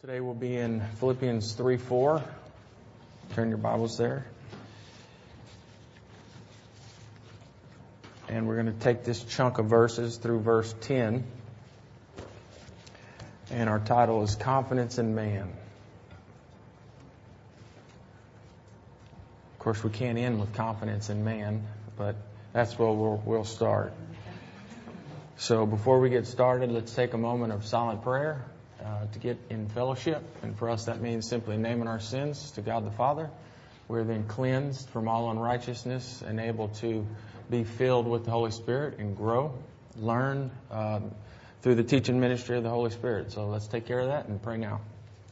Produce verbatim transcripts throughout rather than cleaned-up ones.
Today we'll be in Philippians three four. Turn your Bibles there. And we're going to take this chunk of verses through verse ten. And our title is Confidence in Man. Of course, we can't end with confidence in man, but that's where we'll, we'll start. So before we get started, let's take a moment of silent prayer uh, to get in fellowship. And for us, that means simply naming our sins to God the Father. We're then cleansed from all unrighteousness and able to be filled with the Holy Spirit and grow, learn um, through the teaching ministry of the Holy Spirit. So let's take care of that and pray now.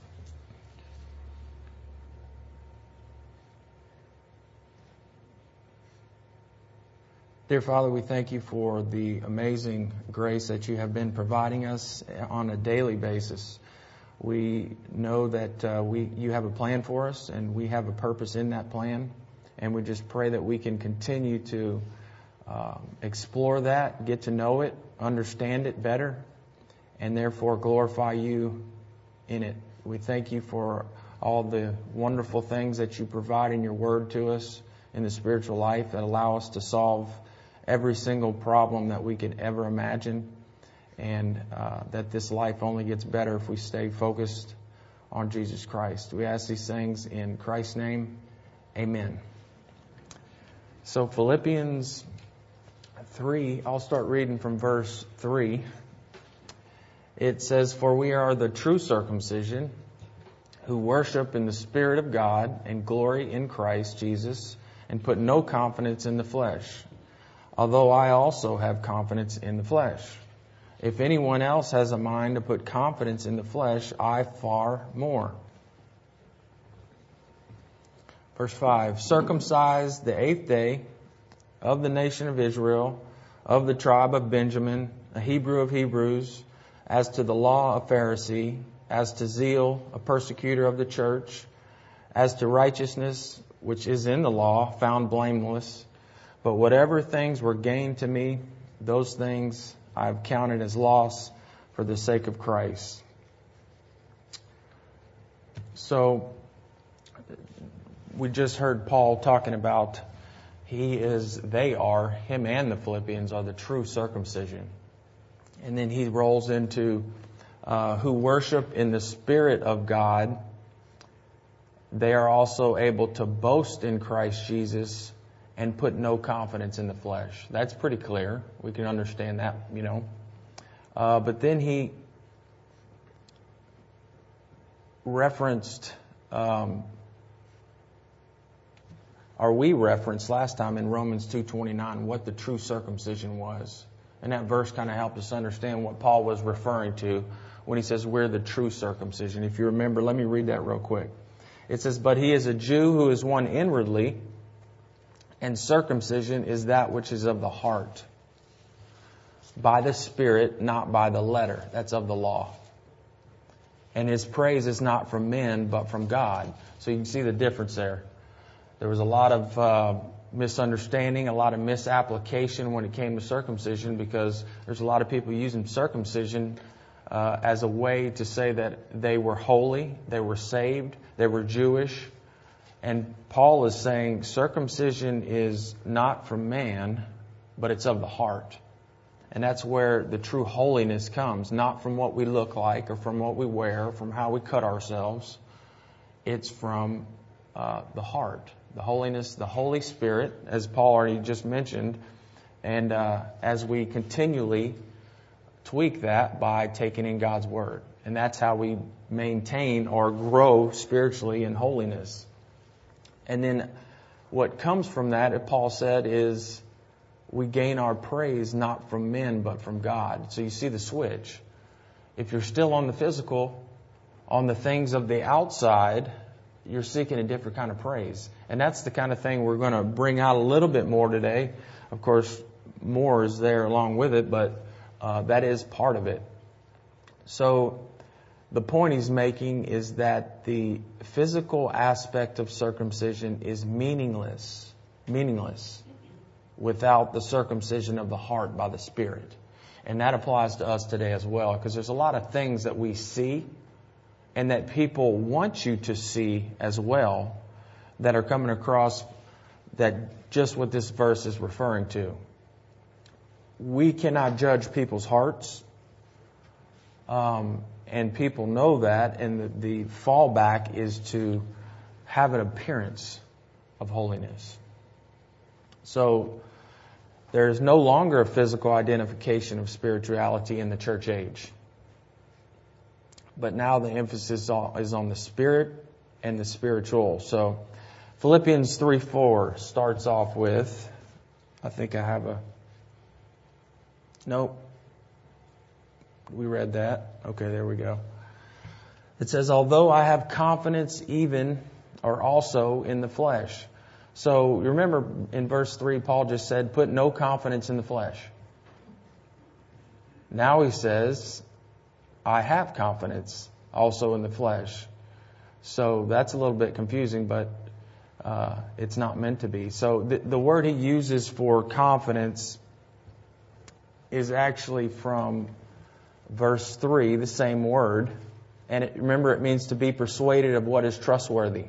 Dear Father, we thank you for the amazing grace that you have been providing us on a daily basis. We know that uh, we you have a plan for us, and we have a purpose in that plan. And we just pray that we can continue to uh, explore that, get to know it, understand it better, and therefore glorify you in it. We thank you for all the wonderful things that you provide in your word to us in the spiritual life that allow us to solve every single problem that we could ever imagine, and uh, that this life only gets better if we stay focused on Jesus Christ. We ask these things in Christ's name. Amen. So Philippians three, I'll start reading from verse three. It says, "For we are the true circumcision, who worship in the Spirit of God and glory in Christ Jesus, and put no confidence in the flesh. Although I also have confidence in the flesh. If anyone else has a mind to put confidence in the flesh, I far more." Verse five, "Circumcised the eighth day, of the nation of Israel, of the tribe of Benjamin, a Hebrew of Hebrews, as to the law a Pharisee, as to zeal a persecutor of the church, as to righteousness which is in the law, found blameless. But whatever things were gained to me, those things I have counted as loss for the sake of Christ." So we just heard Paul talking about he is, they are, him and the Philippians are the true circumcision. And then he rolls into uh, who worship in the Spirit of God. They are also able to boast in Christ Jesus and put no confidence in the flesh. That's pretty clear. We can understand that, you know. Uh, but then he referenced, um, or we referenced last time in Romans two twenty-nine what the true circumcision was. And that verse kind of helped us understand what Paul was referring to when he says we're the true circumcision. If you remember, let me read that real quick. It says, "But he is a Jew who is one inwardly, and circumcision is that which is of the heart, by the Spirit, not by the letter." That's of the law. "And his praise is not from men, but from God." So you can see the difference there. There was a lot of uh, misunderstanding, a lot of misapplication when it came to circumcision, because there's a lot of people using circumcision uh, as a way to say that they were holy, they were saved, they were Jewish. And Paul is saying circumcision is not from man, but it's of the heart. And that's where the true holiness comes, not from what we look like or from what we wear or from how we cut ourselves. It's from uh, the heart, the holiness, the Holy Spirit, as Paul already just mentioned. And uh, as we continually tweak that by taking in God's Word. And that's how we maintain or grow spiritually in holiness. And then what comes from that, as Paul said, is we gain our praise not from men, but from God. So you see the switch. If you're still on the physical, on the things of the outside, you're seeking a different kind of praise. And that's the kind of thing we're going to bring out a little bit more today. Of course, more is there along with it, but uh, that is part of it. So the point he's making is that the physical aspect of circumcision is meaningless, meaningless without the circumcision of the heart by the Spirit. And that applies to us today as well, because there's a lot of things that we see and that people want you to see as well that are coming across that just what this verse is referring to. We cannot judge people's hearts, um, and people know that, and the, the fallback is to have an appearance of holiness. So there is no longer a physical identification of spirituality in the church age. But now the emphasis is on the spirit and the spiritual. So Philippians three four starts off with, I think I have a, nope. We read that. Okay, there we go. It says, although I have confidence even or also in the flesh. So remember in verse three, Paul just said, put no confidence in the flesh. Now he says, I have confidence also in the flesh. So that's a little bit confusing, but uh, it's not meant to be. So the, the word he uses for confidence is actually from verse three, the same word. And it, remember, it means to be persuaded of what is trustworthy.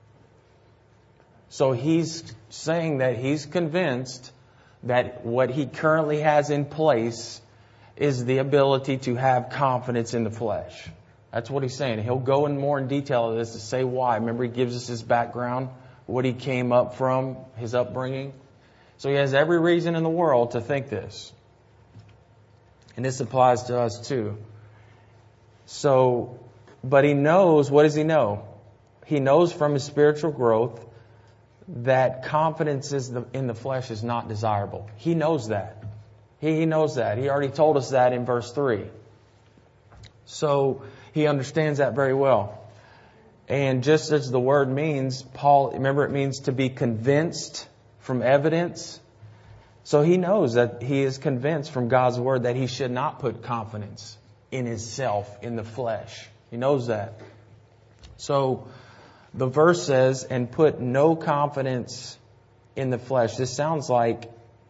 So he's saying that he's convinced that what he currently has in place is the ability to have confidence in the flesh. That's what he's saying. He'll go in more in detail of this to say why. Remember, he gives us his background, what he came up from, his upbringing. So he has every reason in the world to think this. And this applies to us too. So, but he knows, what does he know? He knows from his spiritual growth that confidence is the, in the flesh is not desirable. He knows that. He, he knows that. He already told us that in verse three. So he understands that very well. And just as the word means, Paul, remember it means to be convinced from evidence. So he knows that he is convinced from God's word that he should not put confidence in himself, in the flesh. He knows that. So the verse says, and put no confidence in the flesh. This sounds like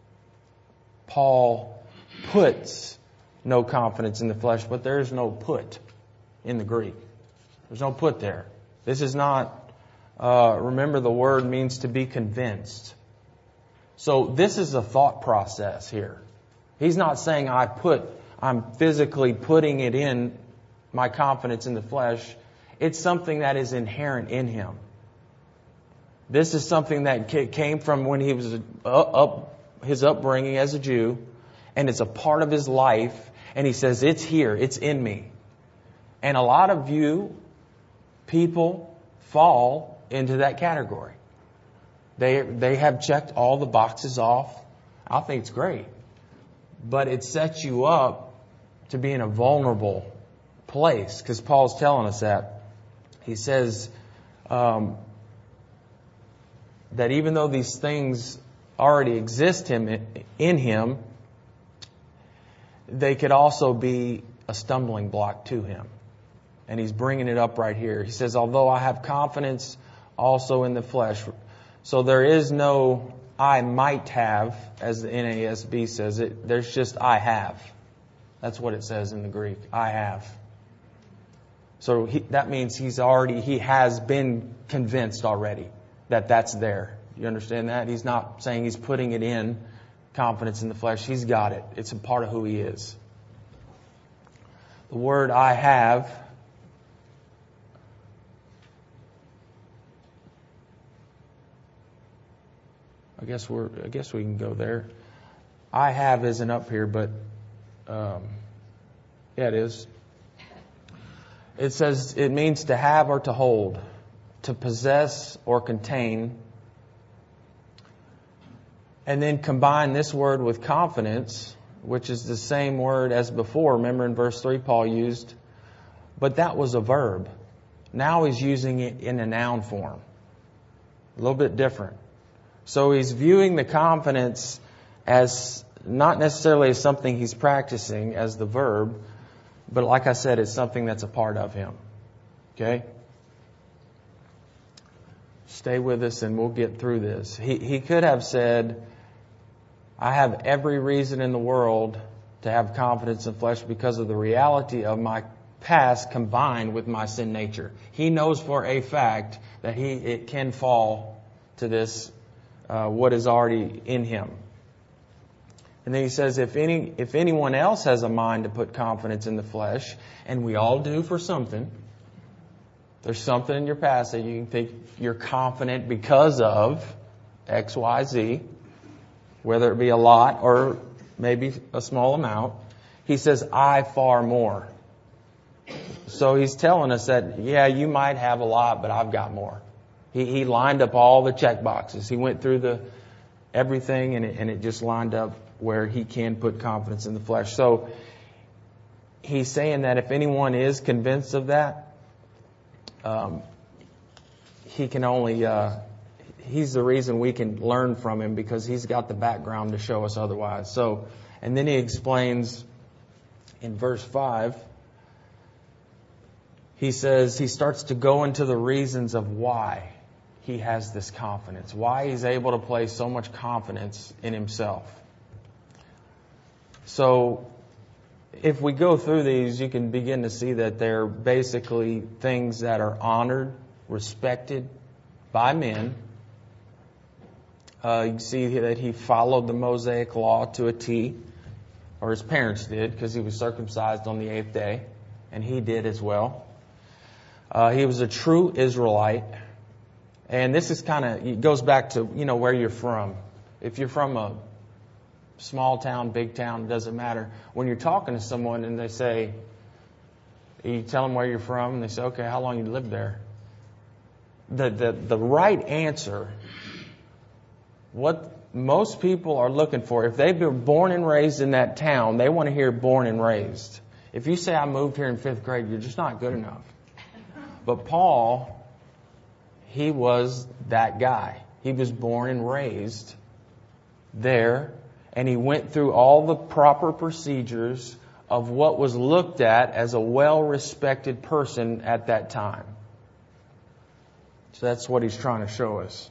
Paul puts no confidence in the flesh, but there is no put in the Greek. There's no put there. This is not, uh, remember the word means to be convinced. So this is a thought process here. He's not saying I put, I'm physically putting it in, my confidence in the flesh. It's something that is inherent in him. This is something that came from when he was up, his upbringing as a Jew, and it's a part of his life. And he says, it's here, it's in me. And a lot of you people fall into that category. They they have checked all the boxes off. I think it's great. But it sets you up to be in a vulnerable place, because Paul's telling us that. He says um, that even though these things already exist him in him, they could also be a stumbling block to him. And he's bringing it up right here. He says, although I have confidence also in the flesh. So there is no I might have, as the N A S B says it. There's just I have. That's what it says in the Greek. I have. So he, that means he's already, he has been convinced already that that's there. You understand that? He's not saying he's putting it in, confidence in the flesh. He's got it. It's a part of who he is. The word I have I guess we're I guess we can go there. I have isn't up here, but um, yeah, it is. It says it means to have or to hold, to possess or contain. And then combine this word with confidence, which is the same word as before. Remember in verse three Paul used, but that was a verb. Now he's using it in a noun form. A little bit different. So he's viewing the confidence as not necessarily as something he's practicing as the verb, but like I said, it's something that's a part of him. Okay? Stay with us and we'll get through this. He he could have said, I have every reason in the world to have confidence in flesh because of the reality of my past combined with my sin nature. He knows for a fact that he it can fall to this, uh, what is already in him. And then he says, if any if anyone else has a mind to put confidence in the flesh, and we all do for something, there's something in your past that you can think you're confident because of X, Y, Z, whether it be a lot or maybe a small amount. He says, I far more. So he's telling us that, yeah, you might have a lot, but I've got more. He, he lined up all the check boxes. He went through the everything, and it, and it just lined up where he can put confidence in the flesh. So he's saying that if anyone is convinced of that, um, he can only, uh, he's the reason we can learn from him, because he's got the background to show us otherwise. So, and then he explains in verse five, he says, he starts to go into the reasons of why he has this confidence, why he's able to place so much confidence in himself. So if we go through these, you can begin to see that they're basically things that are honored, respected by men. Uh, you can see that he followed the Mosaic law to a T, or his parents did, because he was circumcised on the eighth day, and he did as well. Uh, he was a true Israelite. And this is kind of, it goes back to, you know, where you're from. If you're from a small town, big town, it doesn't matter. When you're talking to someone and they say, you tell them where you're from, and they say, okay, how long you lived there? The, the, the right answer, what most people are looking for, if they've been born and raised in that town, they want to hear born and raised. If you say, I moved here in fifth grade, you're just not good enough. But Paul, he was that guy. He was born and raised there, and he went through all the proper procedures of what was looked at as a well-respected person at that time. So that's what he's trying to show us.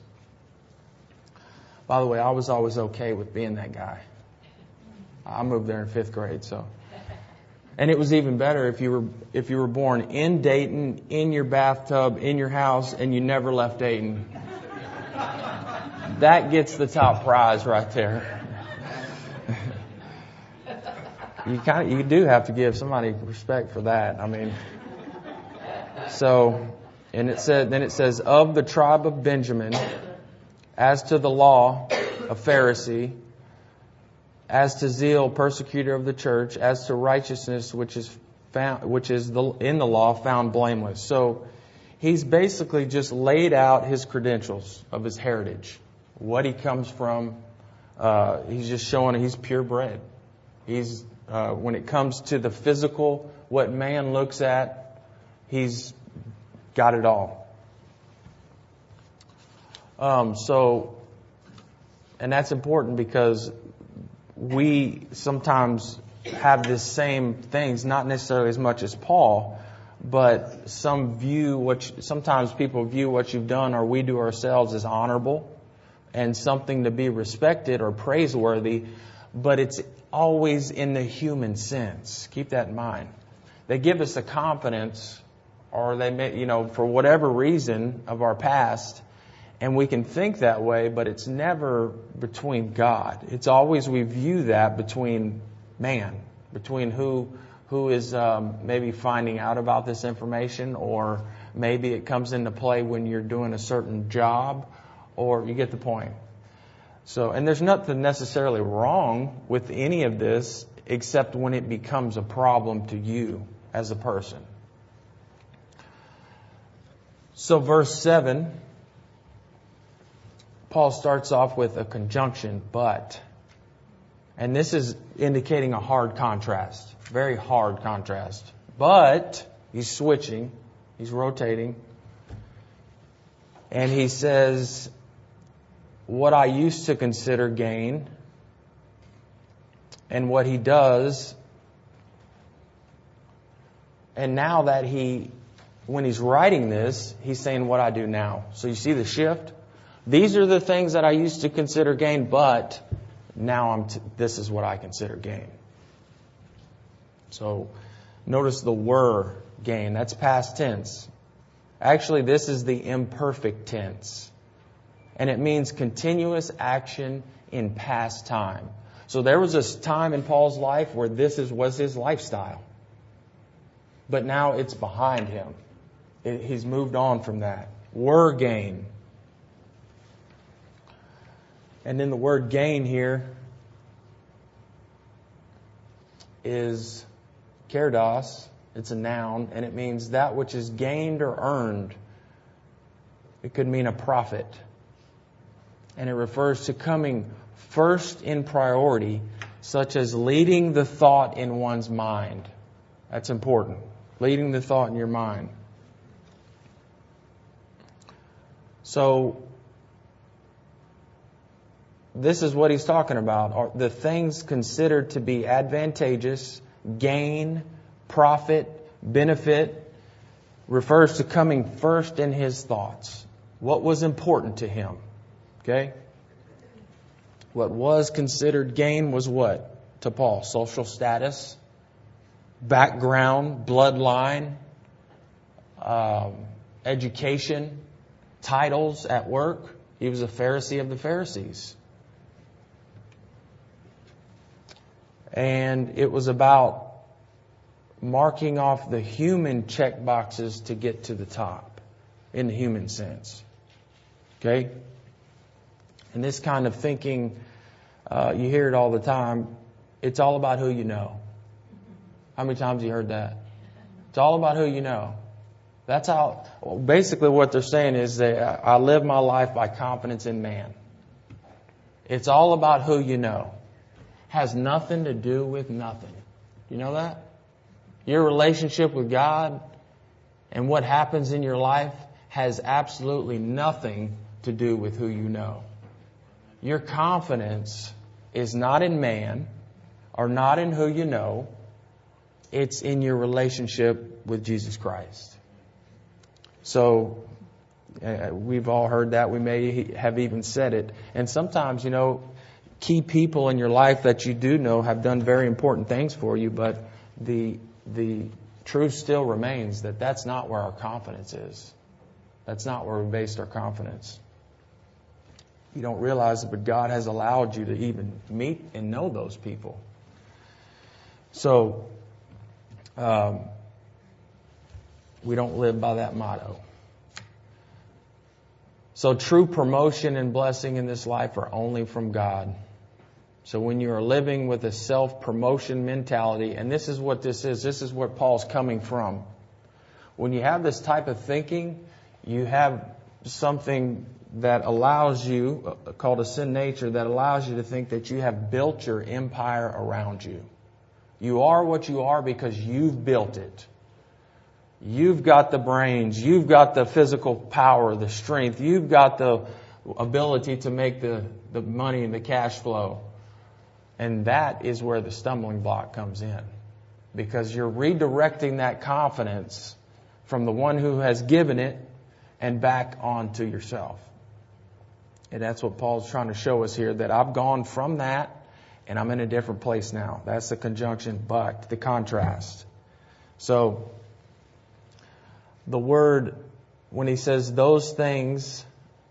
By the way, I was always okay with being that guy. I moved there in fifth grade, so. And it was even better if you were if you were born in Dayton, in your bathtub, in your house, and you never left Dayton. That gets the top prize right there. You kind of you do have to give somebody respect for that. I mean, so, and it said then it says, of the tribe of Benjamin, as to the law, a Pharisee, as to zeal, persecutor of the church, as to righteousness, which is found, which is the, in the law, found blameless. So he's basically just laid out his credentials of his heritage, what he comes from. Uh, he's just showing he's purebred. He's uh, when it comes to the physical, what man looks at, he's got it all. Um, so, and that's important because we sometimes have the same things, not necessarily as much as Paul, but some view what you, sometimes people view what you've done, or we do ourselves, as honorable and something to be respected or praiseworthy, but it's always in the human sense. Keep that in mind. They give us a confidence, or they may, you know, for whatever reason of our past. And we can think that way, but it's never between God. It's always we view that between man, between who who is um, maybe finding out about this information, or maybe it comes into play when you're doing a certain job, or you get the point. So, and there's nothing necessarily wrong with any of this, except when it becomes a problem to you as a person. So verse seven, Paul starts off with a conjunction, but. And this is indicating a hard contrast, very hard contrast. But, he's switching, he's rotating. And he says, what I used to consider gain, and what he does, and now that he, when he's writing this, he's saying what I do now. So you see the shift? These are the things that I used to consider gain, but now I'm t- this is what I consider gain. So Notice the were gain. That's past tense. Actually, this is the imperfect tense. And it means continuous action in past time. So there was a time in Paul's life where this is, was his lifestyle. But now it's behind him. It, he's moved on from that. Were gain. And then the word gain here is kerdos. It's a noun, and it means that which is gained or earned. It could mean a profit. And it refers to coming first in priority, such as leading the thought in one's mind. That's important. Leading the thought in your mind. So, this is what he's talking about. The things considered to be advantageous, gain, profit, benefit, refers to coming first in his thoughts. What was important to him? Okay? What was considered gain was what? To Paul? Social status, background, bloodline, um, education, titles at work. He was a Pharisee of the Pharisees. And it was about marking off the human check boxes to get to the top, in the human sense. Okay? And this kind of thinking, uh, you hear it all the time. It's all about who you know. How many times have you heard that? It's all about who you know. That's how, well, basically what they're saying is that I live my life by confidence in man. It's all about who you know. Has nothing to do with nothing. You know that? Your relationship with God and what happens in your life has absolutely nothing to do with who you know. Your confidence is not in man or not in who you know. It's in your relationship with Jesus Christ. So, uh, we've all heard that. We may have even said it. And sometimes, you know, key people in your life that you do know have done very important things for you, but the the truth still remains that that's not where our confidence is. That's not where we based our confidence. You don't realize it, but God has allowed you to even meet and know those people. So, um, we don't live by that motto. So true promotion and blessing in this life are only from God. So when you are living with a self-promotion mentality, and this is what this is, this is what Paul's coming from. When you have this type of thinking, you have something that allows you, uh, called a sin nature, that allows you to think that you have built your empire around you. You are what you are because you've built it. You've got the brains, you've got the physical power, the strength, you've got the ability to make the, the money and the cash flow. And that is where the stumbling block comes in. Because you're redirecting that confidence from the one who has given it and back onto yourself. And that's what Paul's trying to show us here, that I've gone from that and I'm in a different place now. That's the conjunction, but the contrast. So, the word, when he says those things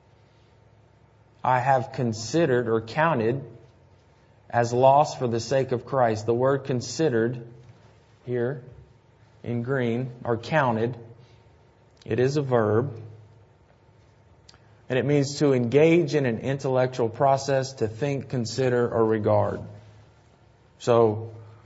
I have considered or counted as loss for the sake of Christ. The word considered here in green, or counted, it is a verb. And it means to engage in an intellectual process, to think, consider, or regard. So,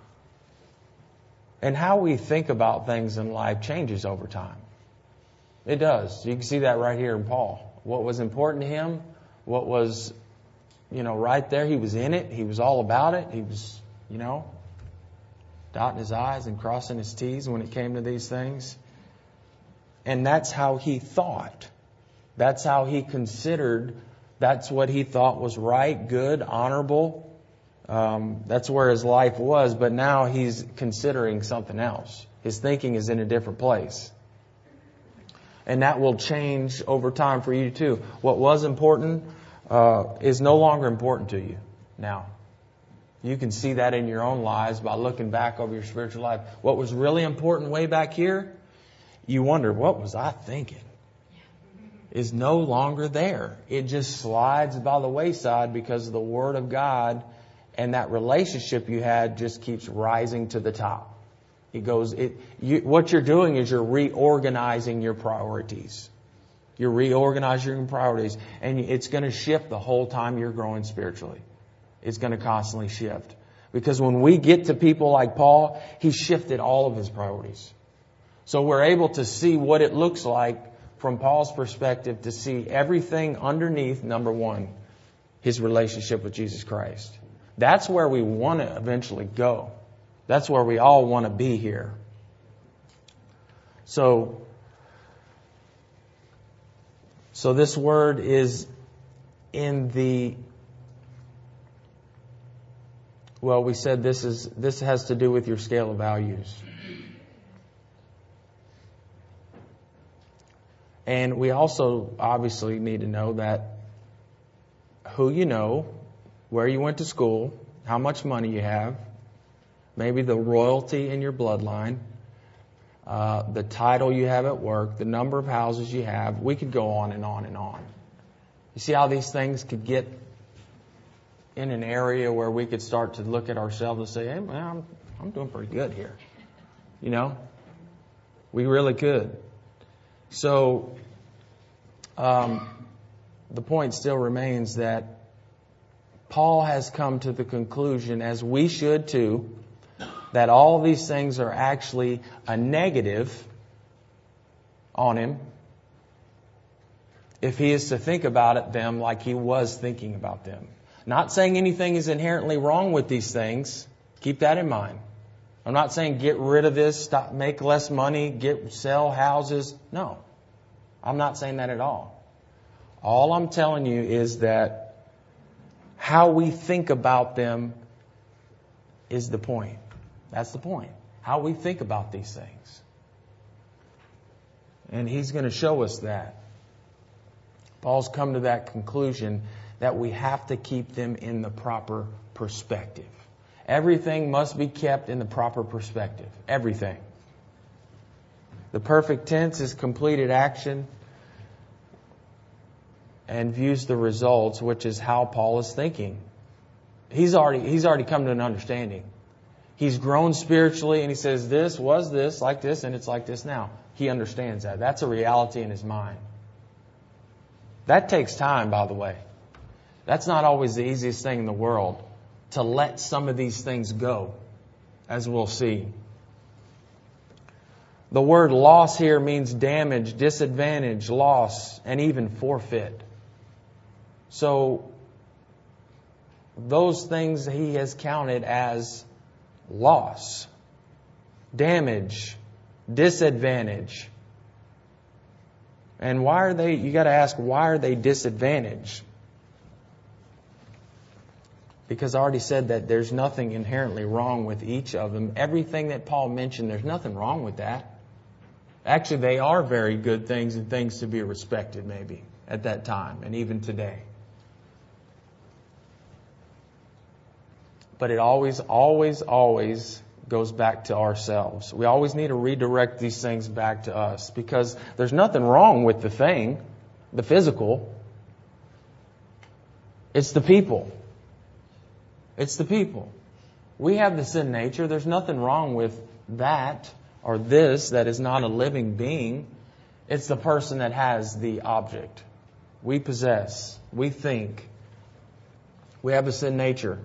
and how we think about things in life changes over time. It does. You can see that right here in Paul. What was important to him, what was, you know, right there, he was in it. He was all about it. He was, you know, dotting his I's and crossing his T's when it came to these things. And that's how he thought. That's how he considered. That's what he thought was right, good, honorable. Um, that's where his life was. But now he's considering something else. His thinking is in a different place. And that will change over time for you too. What was important uh, is no longer important to you now. You can see that in your own lives by looking back over your spiritual life. What was really important way back here, you wonder, what was I thinking? Is no longer there. It just slides by the wayside because of the Word of God, and that relationship you had just keeps rising to the top. It goes. It. You, what you're doing is you're reorganizing your priorities. You're reorganizing your priorities, and it's going to shift the whole time you're growing spiritually. It's going to constantly shift. Because when we get to people like Paul, he shifted all of his priorities. So we're able to see what it looks like from Paul's perspective, to see everything underneath, number one, his relationship with Jesus Christ. That's where we want to eventually go. That's where we all want to be here. So, so this word is in the, well, we said this is this has to do with your scale of values. And we also obviously need to know that who you know, where you went to school, how much money you have, maybe the royalty in your bloodline, uh, the title you have at work, the number of houses you have. We could go on and on and on. You see how these things could get in an area where we could start to look at ourselves and say, hey, man, I'm, I'm doing pretty good here. You know, we really could. So, um, the point still remains that Paul has come to the conclusion, as we should too, that all these things are actually a negative on him if he is to think about it, them like he was thinking about them. Not saying anything is inherently wrong with these things. Keep that in mind. I'm not saying get rid of this, stop, make less money, get sell houses. No, I'm not saying that at all. All I'm telling you is that how we think about them is the point. That's the point. How we think about these things. And he's going to show us that. Paul's come to that conclusion that we have to keep them in the proper perspective. Everything must be kept in the proper perspective. Everything. The perfect tense is completed action and views the results, which is how Paul is thinking. He's already he's already come to an understanding. He's grown spiritually, and he says this was this, like this, and it's like this now. He understands that. That's a reality in his mind. That takes time, by the way. That's not always the easiest thing in the world, to let some of these things go, as we'll see. The word loss here means damage, disadvantage, loss, and even forfeit. So, those things he has counted as loss, damage, disadvantage. And why are they, you got to ask, why are they disadvantaged? Because I already said that there's nothing inherently wrong with each of them. Everything that Paul mentioned, there's nothing wrong with that. Actually, they are very good things and things to be respected maybe at that time and even today. But it always, always, always goes back to ourselves. We always need to redirect these things back to us, because there's nothing wrong with the thing, the physical. It's the people. It's the people. We have the sin nature. There's nothing wrong with that or this that is not a living being. It's the person that has the object. We possess. We think. We have a sin nature.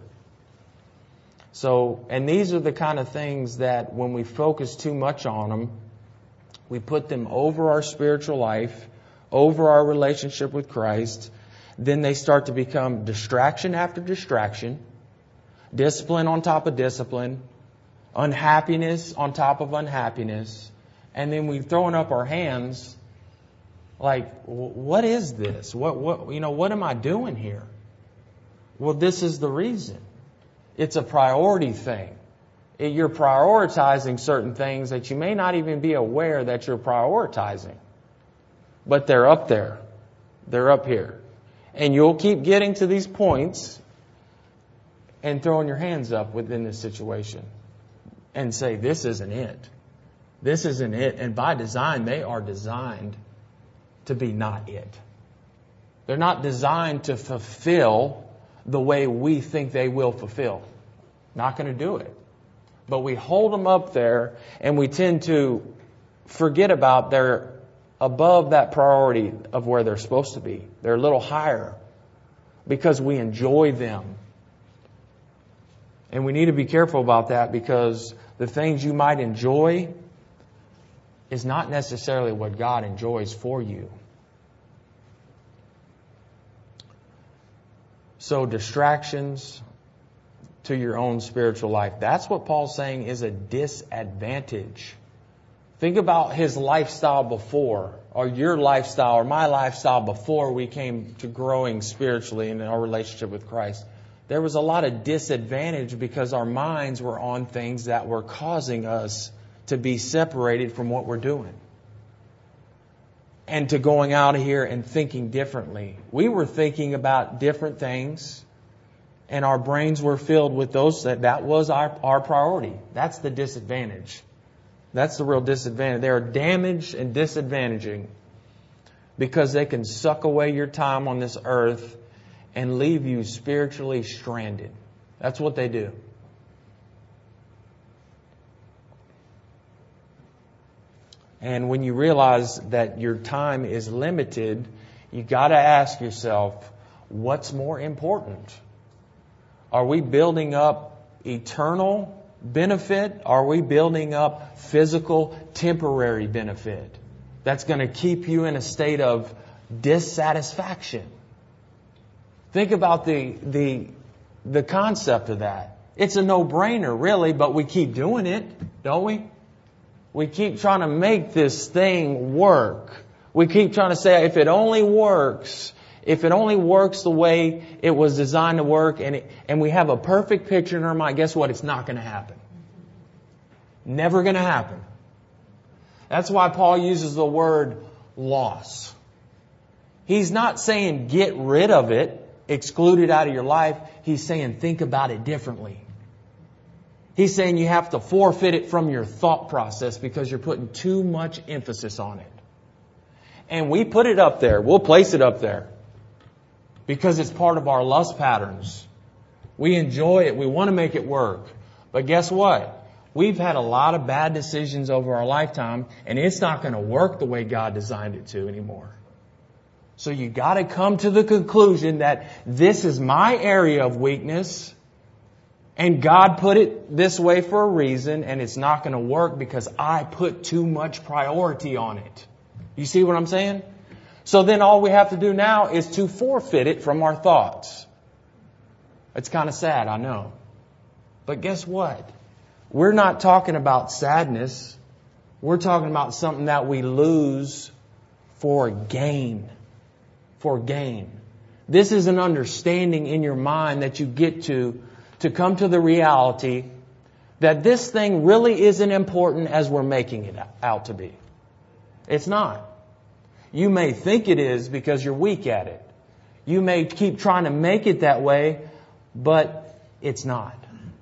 So, and these are the kind of things that when we focus too much on them, we put them over our spiritual life, over our relationship with Christ. Then they start to become distraction after distraction, discipline on top of discipline, unhappiness on top of unhappiness. And then we're throwing up our hands like, what is this? What, what, you know, what am I doing here? Well, this is the reason. It's a priority thing. It, you're prioritizing certain things that you may not even be aware that you're prioritizing. But they're up there. They're up here. And you'll keep getting to these points and throwing your hands up within this situation and say, this isn't it. This isn't it. And by design, they are designed to be not it. They're not designed to fulfill the way we think they will fulfill. Not going to do it. But we hold them up there and we tend to forget about they're above that priority of where they're supposed to be. They're a little higher because we enjoy them. And we need to be careful about that, because the things you might enjoy is not necessarily what God enjoys for you. So distractions to your own spiritual life. That's what Paul's saying is a disadvantage. Think about his lifestyle before, or your lifestyle, or my lifestyle before we came to growing spiritually in our relationship with Christ. There was a lot of disadvantage because our minds were on things that were causing us to be separated from what we're doing. And to going out of here and thinking differently. We were thinking about different things, and our brains were filled with those. That, that was our, our priority. That's the disadvantage. That's the real disadvantage. They are damaged and disadvantaging because they can suck away your time on this earth and leave you spiritually stranded. That's what they do. And when you realize that your time is limited, you got to ask yourself, what's more important? Are we building up eternal benefit? Are we building up physical, temporary benefit that's going to keep you in a state of dissatisfaction? Think about the the the concept of that. It's a no-brainer, really, but we keep doing it, don't we? We keep trying to make this thing work. We keep trying to say, if it only works, if it only works the way it was designed to work, and it, and we have a perfect picture in our mind, guess what? It's not going to happen. Never going to happen. That's why Paul uses the word loss. He's not saying get rid of it, exclude it out of your life. He's saying think about it differently. He's saying you have to forfeit it from your thought process because you're putting too much emphasis on it. And we put it up there. We'll place it up there because it's part of our lust patterns. We enjoy it. We want to make it work. But guess what? We've had a lot of bad decisions over our lifetime, and it's not going to work the way God designed it to anymore. So you got to come to the conclusion that this is my area of weakness, and God put it this way for a reason, and it's not going to work because I put too much priority on it. You see what I'm saying? So then all we have to do now is to forfeit it from our thoughts. It's kind of sad, I know. But guess what? We're not talking about sadness. We're talking about something that we lose for gain. For gain. This is an understanding in your mind that you get to to come to the reality that this thing really isn't important as we're making it out to be. It's not. You may think it is because you're weak at it. You may keep trying to make it that way, but it's not.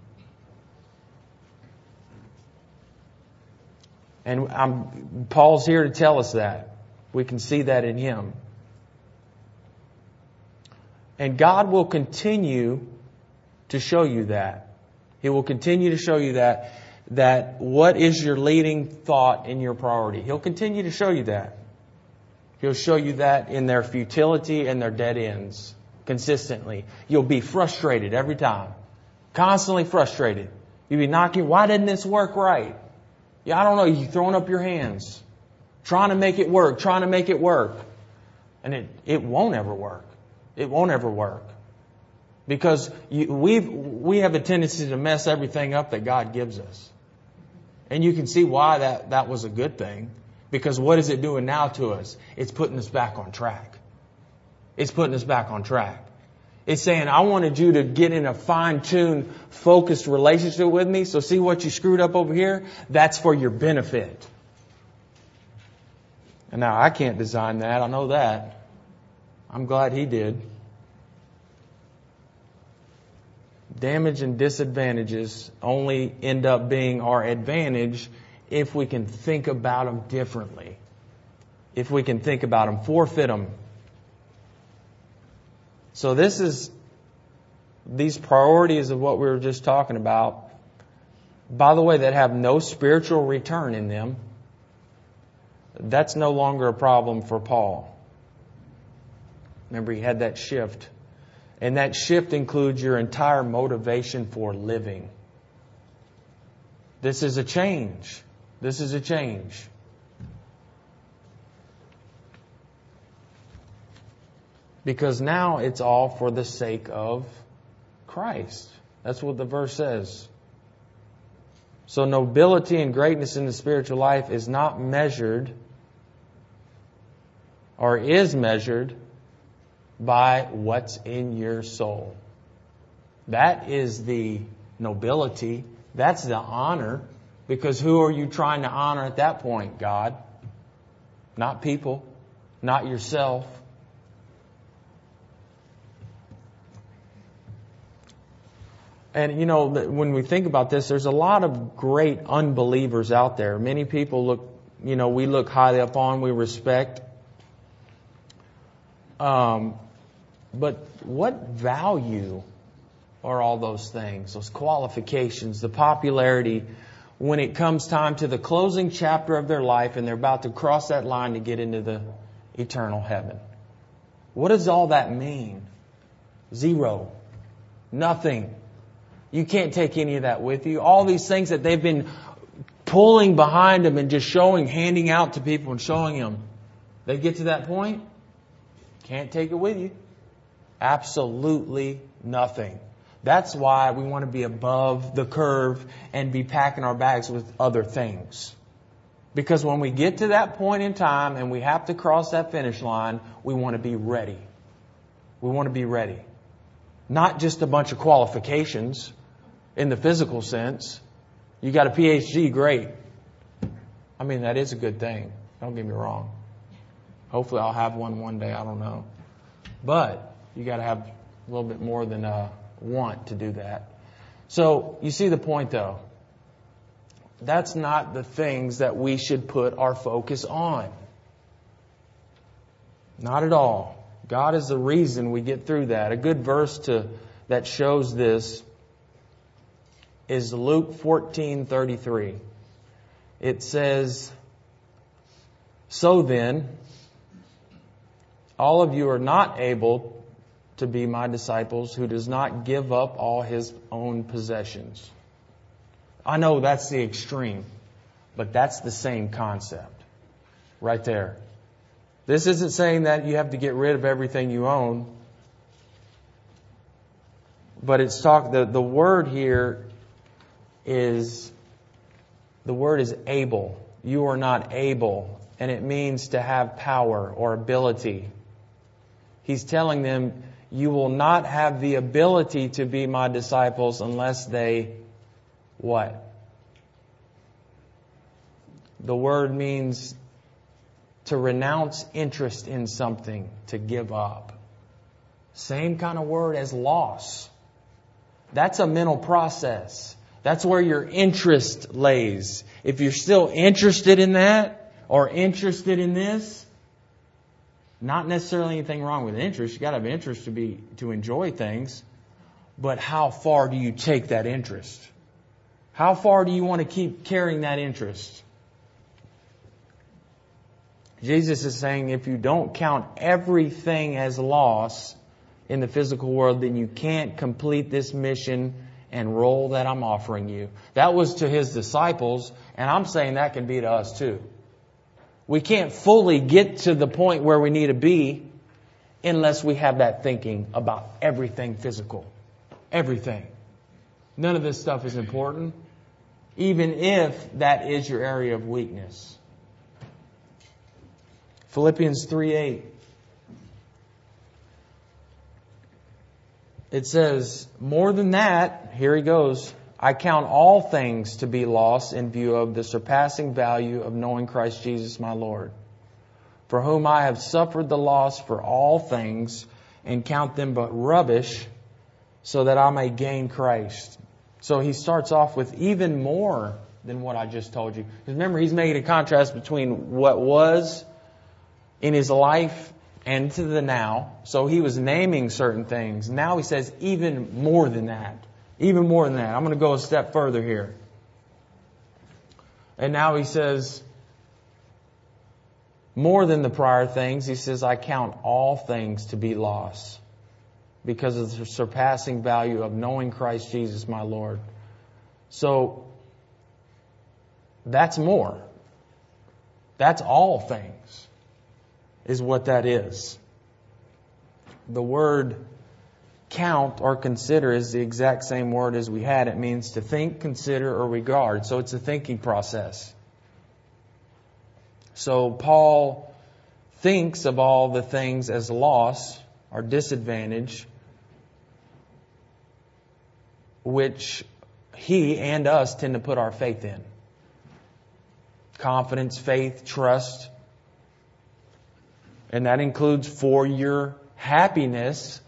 And I'm, Paul's here to tell us that. We can see that in him. And God will continue to show you that. He will continue to show you that, that what is your leading thought in your priority. He'll continue to show you that. He'll show you that in their futility and their dead ends consistently. You'll be frustrated every time. Constantly frustrated. You'll be knocking, why didn't this work right? Yeah, I don't know. You're throwing up your hands. Trying to make it work. Trying to make it work. And it, it won't ever work. It won't ever work. Because you, we've, we have a tendency to mess everything up that God gives us. And you can see why that, that was a good thing. Because what is it doing now to us? It's putting us back on track. It's putting us back on track. It's saying, I wanted you to get in a fine-tuned, focused relationship with me. So see what you screwed up over here? That's for your benefit. And now I can't design that. I know that. I'm glad He did. Damage and disadvantages only end up being our advantage if we can think about them differently. If we can think about them, forfeit them. So this is these priorities of what we were just talking about, by the way, that have no spiritual return in them. That's no longer a problem for Paul. Remember, he had that shift. And that shift includes your entire motivation for living. This is a change. This is a change. Because now it's all for the sake of Christ. That's what the verse says. So nobility and greatness in the spiritual life is not measured or is measured by what's in your soul. That is the nobility. That's the honor. Because who are you trying to honor at that point? God. Not people. Not yourself. And, you know, when we think about this, there's a lot of great unbelievers out there. Many people look, you know, we look highly upon, we respect. Um, but what value are all those things, those qualifications, the popularity, when it comes time to the closing chapter of their life and they're about to cross that line to get into the eternal heaven? What does all that mean? Zero. Nothing. You can't take any of that with you. All these things that they've been pulling behind them and just showing, handing out to people and showing them. They get to that point, can't take it with you. Absolutely nothing. That's why we want to be above the curve and be packing our bags with other things. Because when we get to that point in time and we have to cross that finish line, we want to be ready. We want to be ready. Not just a bunch of qualifications in the physical sense. You got a P H D, great. I mean, that is a good thing. Don't get me wrong. Hopefully I'll have one one day. I don't know. But you got to have a little bit more than a want to do that. So you see the point, though. That's not the things that we should put our focus on. Not at all. God is the reason we get through that. A good verse to that shows this is Luke fourteen thirty-three. It says, "So then, all of you are not able to be my disciples who does not give up all his own possessions." I know that's the extreme, but that's the same concept right there. This isn't saying that you have to get rid of everything you own. But it's talk the, the word here is the word is able. You are not able. And it means to have power or ability. He's telling them, you will not have the ability to be my disciples unless they what? The word means to renounce interest in something, to give up. Same kind of word as loss. That's a mental process. That's where your interest lays. If you're still interested in that or interested in this, not necessarily anything wrong with interest. You got to have interest to be to enjoy things. But how far do you take that interest? How far do you want to keep carrying that interest? Jesus is saying if you don't count everything as loss in the physical world, then you can't complete this mission and role that I'm offering you. That was to his disciples, and I'm saying that can be to us too. We can't fully get to the point where we need to be unless we have that thinking about everything physical. Everything. None of this stuff is important, even if that is your area of weakness. Philippians three eight. It says, more than that, here he goes, I count all things to be lost in view of the surpassing value of knowing Christ Jesus my Lord, for whom I have suffered the loss for all things and count them but rubbish, so that I may gain Christ. So he starts off with even more than what I just told you. Because remember, he's making a contrast between what was in his life and to the now. So he was naming certain things. Now he says even more than that. Even more than that. I'm going to go a step further here. And now he says, more than the prior things, he says, I count all things to be loss because of the surpassing value of knowing Christ Jesus my Lord. So that's more. That's all things, is what that is. The word count or consider is the exact same word as we had. It means to think, consider, or regard. So it's a thinking process. So Paul thinks of all the things as loss or disadvantage, which he and us tend to put our faith in. Confidence, faith, trust. And that includes for your happiness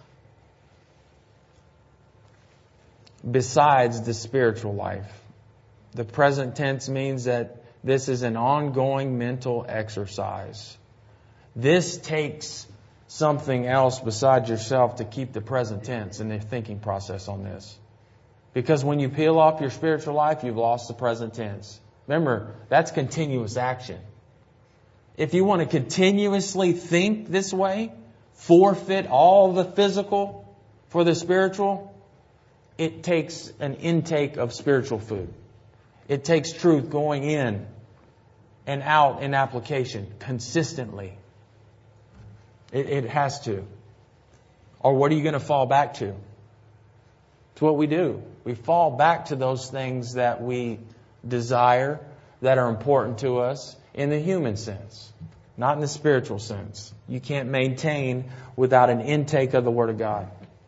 besides the spiritual life. The present tense means that this is an ongoing mental exercise. This takes something else besides yourself to keep the present tense in the thinking process on this. Because when you peel off your spiritual life, you've lost the present tense. Remember, that's continuous action. If you want to continuously think this way, forfeit all the physical for the spiritual, it takes an intake of spiritual food. It takes truth going in and out in application consistently. It, it has to. Or what are you going to fall back to? It's what we do. We fall back to those things that we desire, that are important to us in the human sense, not in the spiritual sense. You can't maintain without an intake of the Word of God.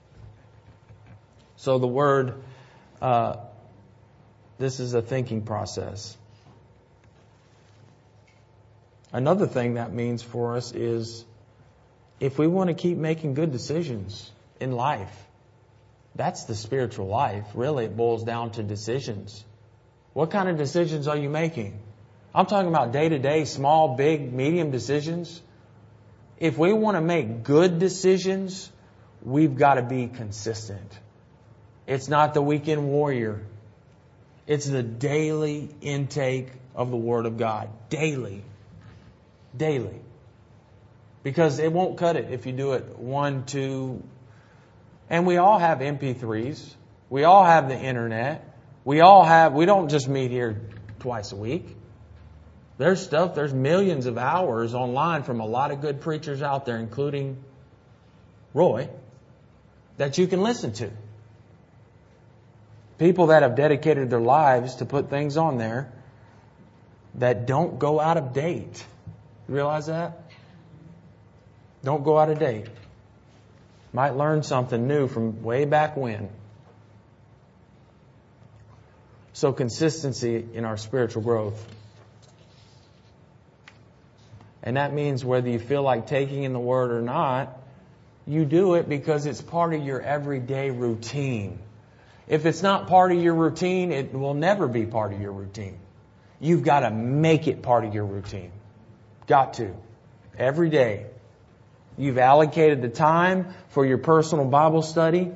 So the word, uh, this is a thinking process. Another thing that means for us is if we want to keep making good decisions in life, that's the spiritual life. Really, it boils down to decisions. What kind of decisions are you making? I'm talking about day-to-day, small, big, medium decisions. If we want to make good decisions, we've got to be consistent. It's not the weekend warrior. It's the daily intake of the Word of God. Daily. Daily. Because it won't cut it if you do it one, two. And we all have M P threes. We all have the internet. We all have, we don't just meet here twice a week. There's stuff, there's millions of hours online from a lot of good preachers out there, including Roy, that you can listen to. People that have dedicated their lives to put things on there that don't go out of date. You realize that? Don't go out of date. Might learn something new from way back when. So consistency in our spiritual growth. And that means whether you feel like taking in the Word or not, you do it because it's part of your everyday routine. If it's not part of your routine, it will never be part of your routine. You've got to make it part of your routine. Got to. Every day. You've allocated the time for your personal Bible study.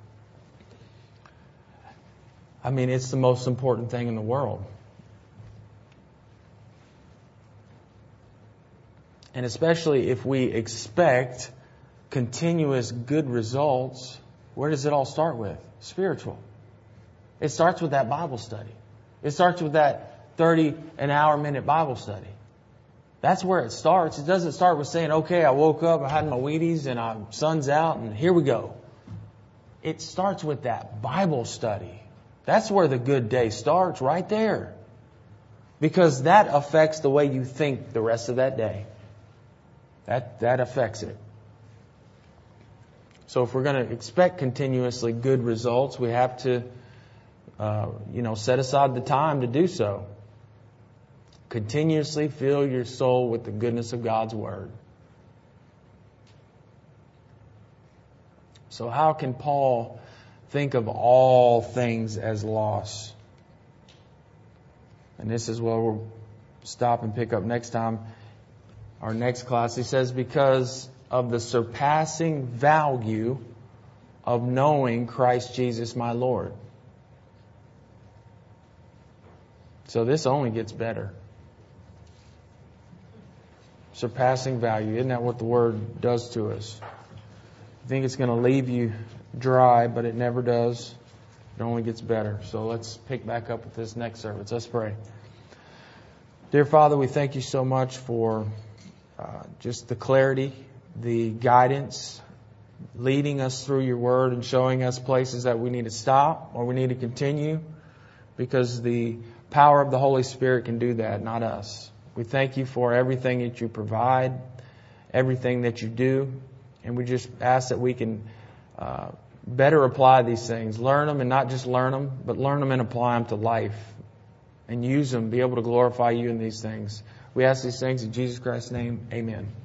I mean, it's the most important thing in the world. And especially if we expect continuous good results, where does it all start with? Spiritual. It starts with that Bible study. It starts with that thirty an hour minute Bible study. That's where it starts. It doesn't start with saying, okay, I woke up, I had my Wheaties, and I'm sun's out, and here we go. It starts with that Bible study. That's where the good day starts, right there. Because that affects the way you think the rest of that day. That, that affects it. So if we're going to expect continuously good results, we have to, uh, you know, set aside the time to do so. Continuously fill your soul with the goodness of God's Word. So how can Paul think of all things as loss. And this is where we'll stop and pick up next time, our next class. He says, because of the surpassing value of knowing Christ Jesus my Lord. So this only gets better. Surpassing value. Isn't that what the Word does to us? You think it's going to leave you dry, but it never does. It only gets better. So let's pick back up with this next service. Let's pray. Dear Father, we thank you so much for uh, just the clarity, the guidance, leading us through your Word and showing us places that we need to stop or we need to continue, because the power of the Holy Spirit can do that, not us. We thank you for everything that you provide, everything that you do, and we just ask that we can uh, better apply these things, learn them and not just learn them, but learn them and apply them to life and use them, be able to glorify you in these things. We ask these things in Jesus Christ's name. Amen.